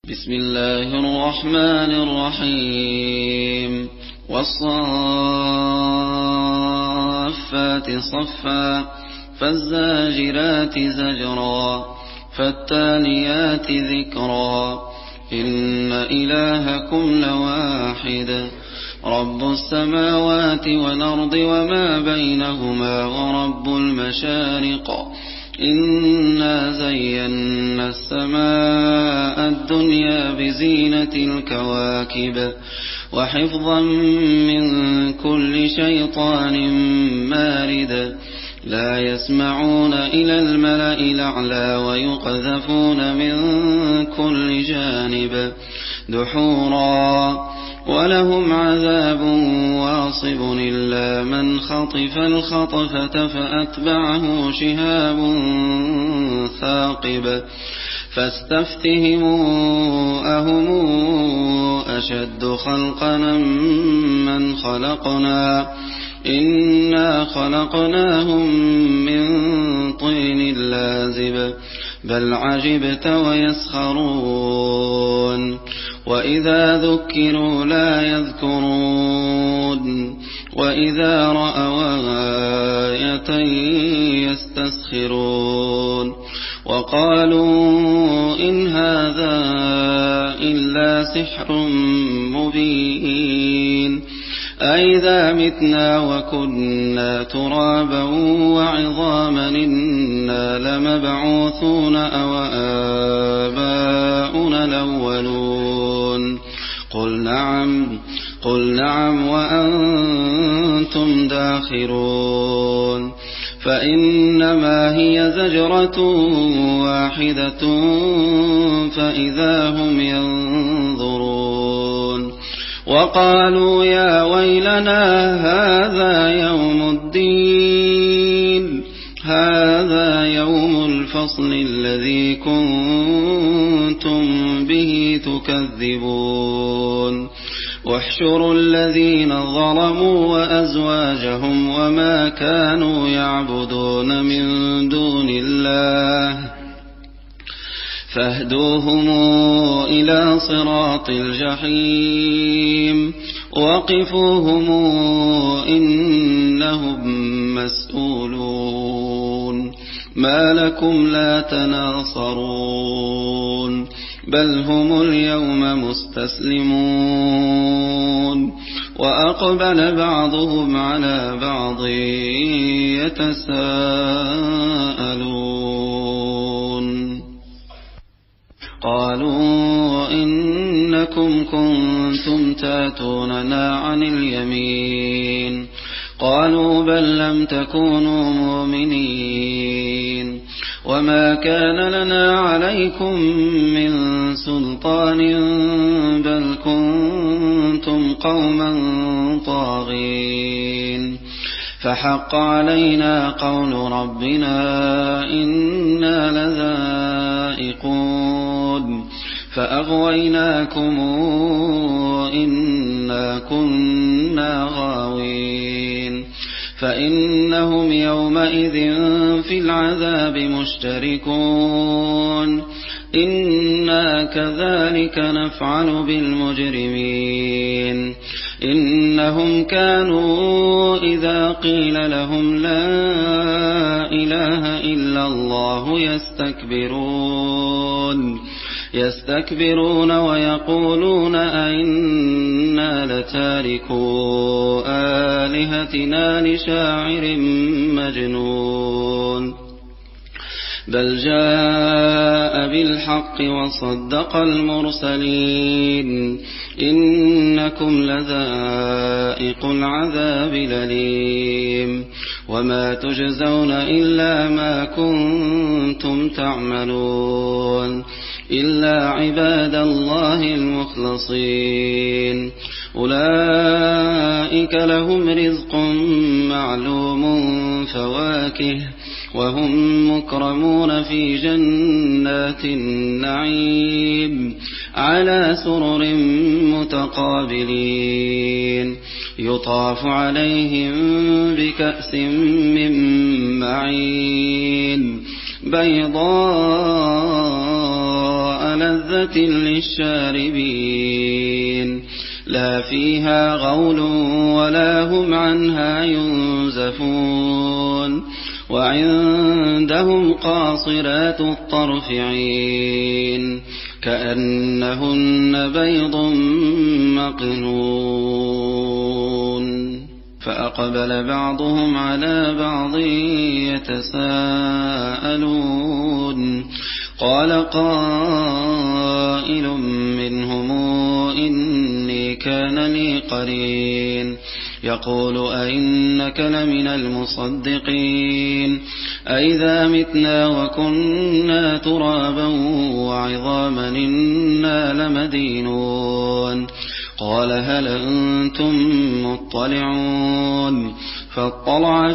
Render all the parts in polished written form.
بسم الله الرحمن الرحيم والصافات صفا فالزاجرات زجرا فالتاليات ذكرا إن إلهكم لواحد رب السماوات والأرض وما بينهما ورب المشارق إنا زينا السماء الدنيا بزينة الكواكب وحفظا من كل شيطان مارد لا يسمعون إلى الملأ الأعلى ويقذفون من كل جانب دحورا ولهم عذاب واصب إلا من خطف الخطفة فأتبعه شهاب ثاقب فاستفتهموا أهم أشد خلقا من خلقنا إنا خلقناهم من طين لازب بل عجبت ويسخرون وإذا ذكروا لا يذكرون وإذا رأوا آية يستسخرون وقالوا إن هذا إلا سحر مبين أئذا متنا وكنا ترابا وعظاما إنا لمبعوثون أو آباؤنا الأولون قل نعم وأنتم داخرون فإنما هي زجرة واحدة فإذا هم ينظرون وقالوا يا ويلنا هذا يوم الفصل الذي كنتم به تكذبون واحشروا الذين ظلموا وأزواجهم وما كانوا يعبدون من دون الله فاهدوهم إلى صراط الجحيم وقفوهم إنهم مسؤولون ما لكم لا تناصرون بل هم اليوم مستسلمون وأقبل بعضهم على بعض يتساءلون قالوا إنكم كنتم تاتوننا عن اليمين قالوا بل لم تكونوا مؤمنين وما كان لنا عليكم من سلطان بل كنتم قوما طاغين فحق علينا قول ربنا إنا لذائقون فأغويناكم إنا كنا غاوين فإنهم يومئذ في العذاب مشتركون إنا كذلك نفعل بالمجرمين إنهم كانوا إذا قيل لهم لا إله إلا الله يستكبرون ويقولون أئنا لتاركو آلهتنا لشاعر مجنون بل جاء بالحق وصدق المرسلين إنكم لذائق العذاب الأليم وما تجزون إلا ما كنتم تعملون إلا عباد الله المخلصين أولئك لهم رزق معلوم فواكه وهم مكرمون في جنات النعيم على سرر متقابلين يطاف عليهم بكأس من معين بيضاء لذة للشاربين لا فيها غول ولا هم عنها ينزفون وعندهم قاصرات الطرف عين كأنهن بيض مكنون فأقبل بعضهم على بعض يتساءلون قال قائل منهم إني كان لي قرين يقول أئنك لمن المصدقين أئذا متنا وكنا ترابا وعظاما إنا لمدينون قال هل أنتم مطلعون فاطلع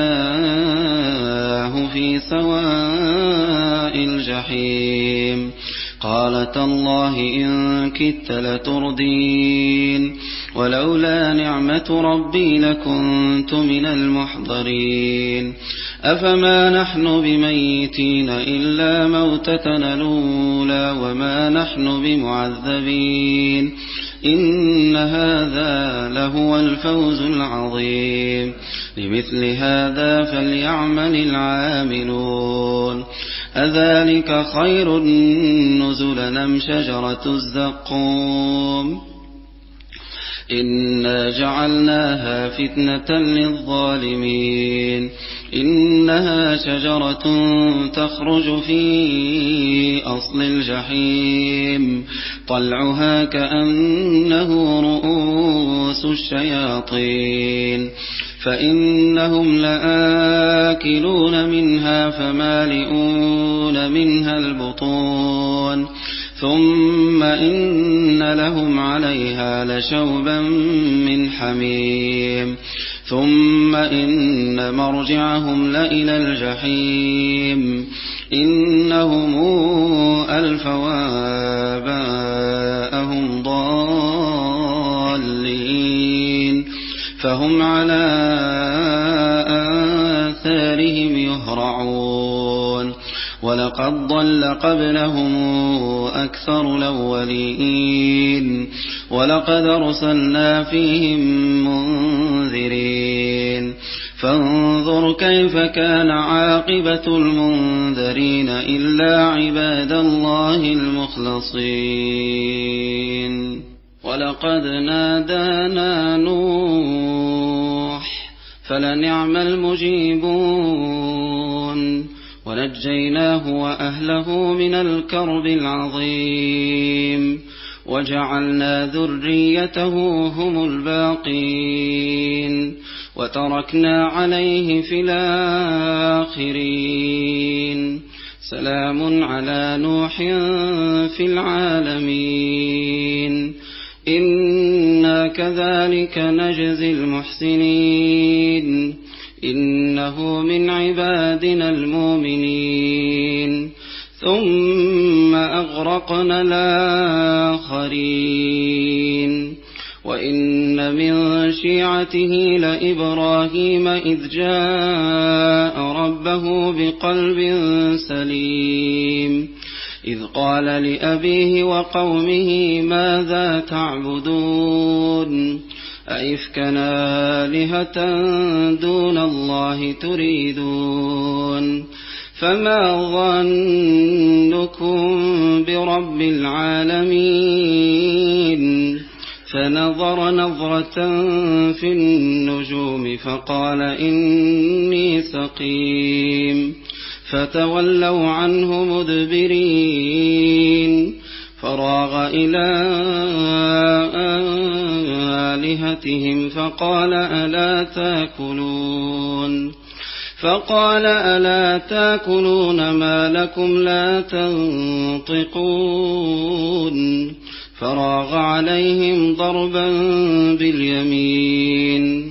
فرآه في سواء الجحيم قال تالله إن كدت لتردين ولولا نعمة ربي لكنت من المحضرين أفما نحن بميتين إلا موتتنا الأولى وما نحن بمعذبين إن هذا لهو الفوز العظيم لمثل هذا فليعمل العاملون أذلك خير نزلا أم شجرة الزقوم إنا جعلناها فتنة للظالمين إنها شجرة تخرج في أصل الجحيم طلعها كأنه رؤوس الشياطين فإنهم لآكلون منها فمالئون منها البطون ثم إن لهم عليها لشوبا من حميم ثم إن مرجعهم لإلى الجحيم إنهم ألفوا آباءهم ضالين فهم على آثارهم يهرعون ولقد ضل قبلهم أكثر الأولين ولقد أرسلنا فيهم منذرين فانظر كيف كان عاقبة المنذرين إلا عباد الله المخلصين ولقد نادانا نوح فلنعم المجيبون ونجيناه وأهله من الكرب العظيم وجعلنا ذريته هم الباقين وتركنا عليه في الآخرين سلام على نوح في العالمين إنا كذلك نجزي المحسنين إنه من عبادنا المؤمنين ثم أغرقنا الآخرين وإن من شيعته لإبراهيم إذ جاء ربه بقلب سليم إذ قال لأبيه وقومه ماذا تعبدون أئفكا آلهة دون الله تريدون فما ظنكم برب العالمين فنظر نظرة في النجوم فقال إني سقيم فتولوا عنه مدبرين فراغ إلى آلهتهم فقال ألا تاكلون ما لكم لا تنطقون فراغ عليهم ضربا باليمين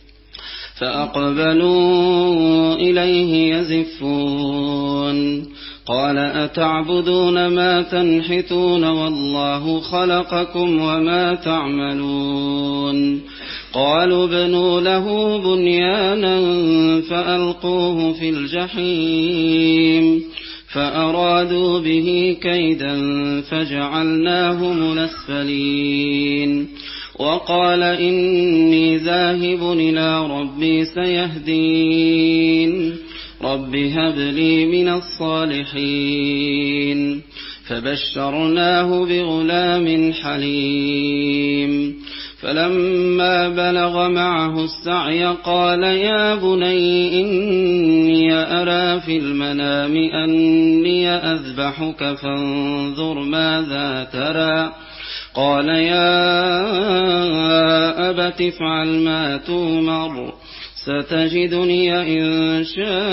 فأقبلوا إليه يزفون قال أتعبدون ما تنحتون والله خلقكم وما تعملون قالوا ابنوا له بنيانا فألقوه في الجحيم فأرادوا به كيدا فجعلناهم الأسفلين وقال إني ذاهب إلى ربي سيهدين رب هب لي من الصالحين فبشرناه بغلام حليم فلما بلغ معه السعي قال يا بني إني أرى في المنام أني أذبحك فانظر ماذا ترى قال يا أبت افعل ما تؤمر ستجدني إن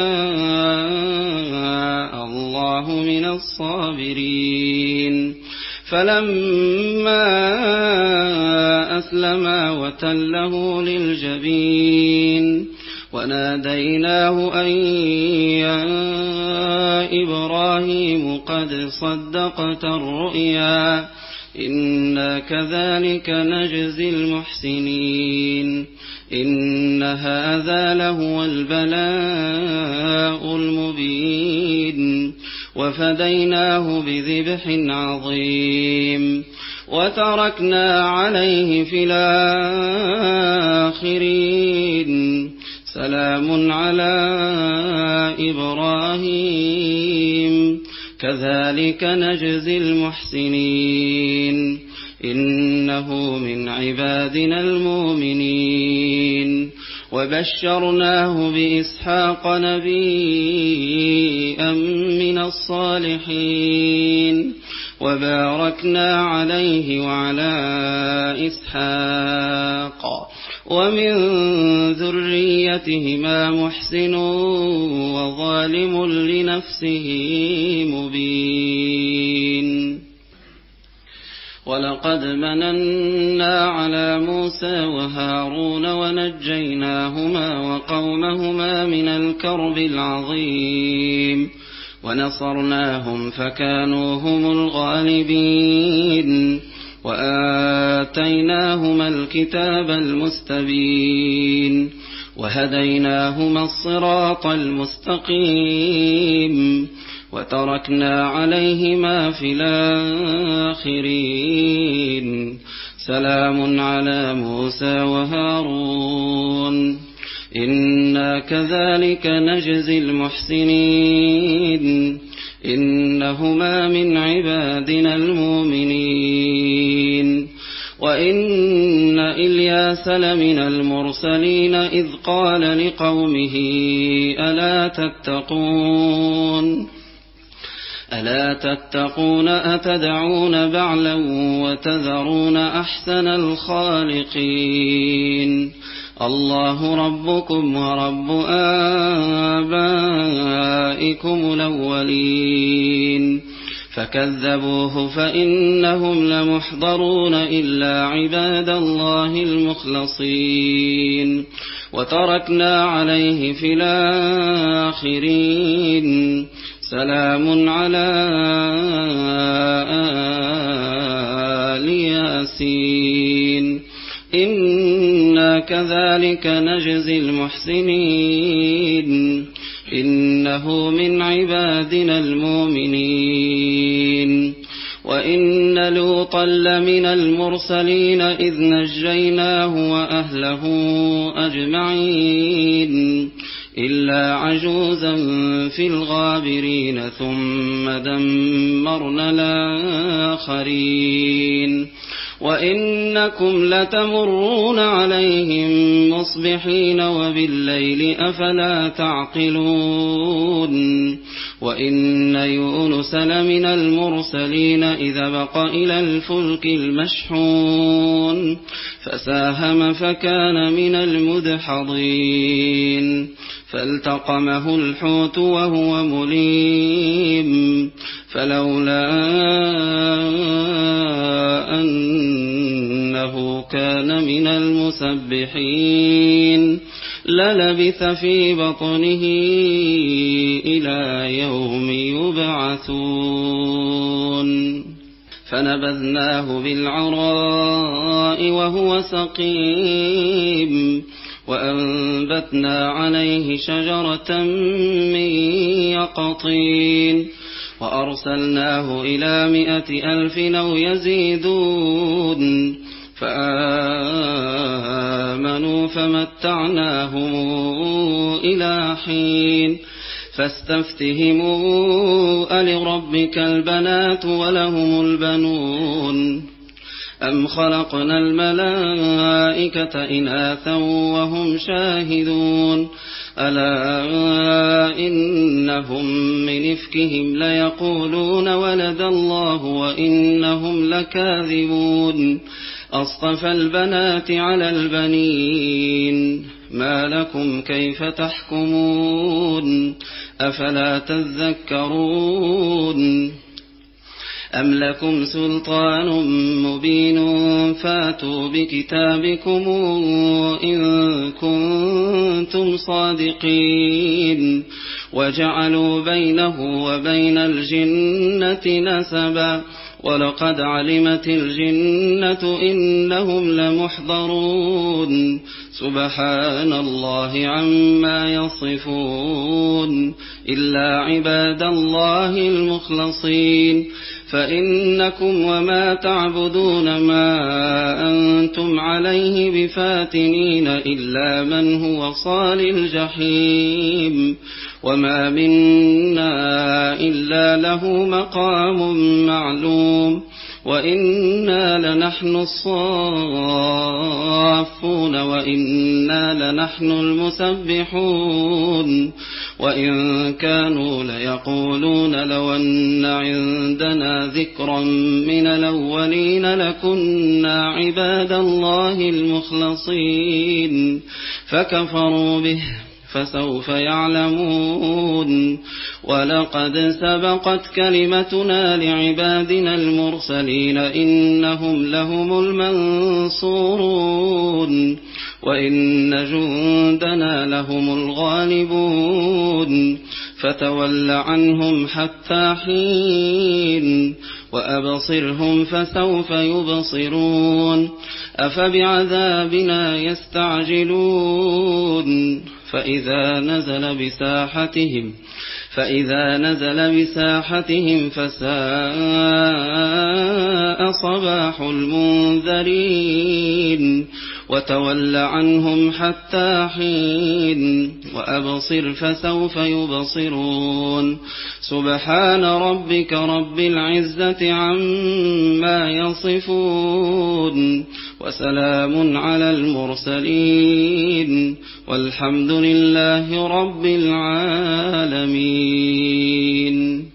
شاء الله من الصابرين فلما أسلما وتله للجبين وناديناه أن يا إبراهيم قد صدقت الرؤيا إنا كذلك نجزي المحسنين إن هذا لهو البلاء المبين وفديناه بذبح عظيم وتركنا عليه في الآخرين سلام على إبراهيم كذلك نجزي المحسنين إنه من عبادنا المؤمنين وبشرناه بإسحاق نبيا من الصالحين وباركنا عليه وعلى إسحاق ومن ذريتهما محسن وظالم لنفسه مبين ولقد مننا على موسى وهارون ونجيناهما وقومهما من الكرب العظيم ونصرناهم فكانوا هم الغالبين وآتيناهما الكتاب المستبين وهديناهما الصراط المستقيم وتركنا عليهما في الآخرين سلام على موسى وهارون إنا كذلك نجزي المحسنين إنهما من عبادنا المؤمنين وإن إلياس لمن المرسلين إذ قال لقومه ألا تتقون أتدعون بعلا وتذرون أحسن الخالقين الله ربكم ورب آبائكم الأولين فكذبوه فإنهم لمحضرون إلا عباد الله المخلصين وتركنا عليه في الآخرين سلام على آل ياسين إنا كذلك نجزي المحسنين إنه من عبادنا المؤمنين وإن لوطا لمن المرسلين إذ نجيناه وأهله أجمعين إلا عجوزا في الغابرين ثم دمرنا الآخرين وإنكم لتمرون عليهم مصبحين وبالليل أفلا تعقلون وإن يونس لمن المرسلين إذا بق إلى الفلك المشحون فساهم فكان من المدحضين فالتقمه الحوت وهو مليم فلولا أنه كان من المسبحين للبث في بطنه إلى يوم يبعثون فنبذناه بالعراء وهو سقيم وأنبتنا عليه شجرة من يقطين وأرسلناه إلى 100,000 أو يزيدون فآمنوا فمتعناهم إلى حين فاستفتهموا ألربك البنات ولهم البنون أم خلقنا الملائكة إناثا وهم شاهدون ألا إنهم من إفكهم ليقولون ولد الله وإنهم لكاذبون أصطفى البنات على البنين ما لكم كيف تحكمون أفلا تذكرون أم لكم سلطان مبين فاتوا بكتابكم إن كنتم صادقين وجعلوا بينه وبين الجنة نسبا ولقد علمت الجنة إنهم لمحضرون سبحان الله عما يصفون إلا عباد الله المخلصين فإنكم وما تعبدون ما أنتم عليه بفاتنين إلا من هو صال الجحيم وما منا إلا له مقام معلوم وإنا لنحن الصافون وإنا لنحن المسبحون وإن كانوا ليقولون لو أن عندنا ذكرا من الأولين لكنا عباد الله المخلصين فكفروا به فسوف يعلمون ولقد سبقت كلمتنا لعبادنا المرسلين إنهم لهم المنصورون وإن جندنا لهم الغالبون فتول عنهم حتى حين وأبصرهم فسوف يبصرون أفبعذابنا يستعجلون فإذا نزل بساحتهم فساء صباح المنذرين وتول عنهم حتى حين وأبصر فسوف يبصرون سبحان ربك رب العزة عما يصفون وسلام على المرسلين والحمد لله رب العالمين.